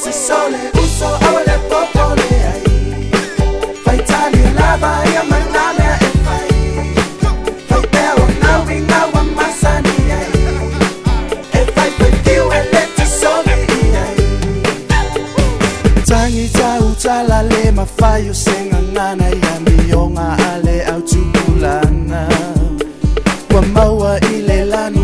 se sole uso ole popole ai fai tali lava ia manana e fai beo now we now masani ai e fai piu e leti sole ai tangi tau tala le mafai o senga ngana ia mionga ale au tupulana wa maua ile lanu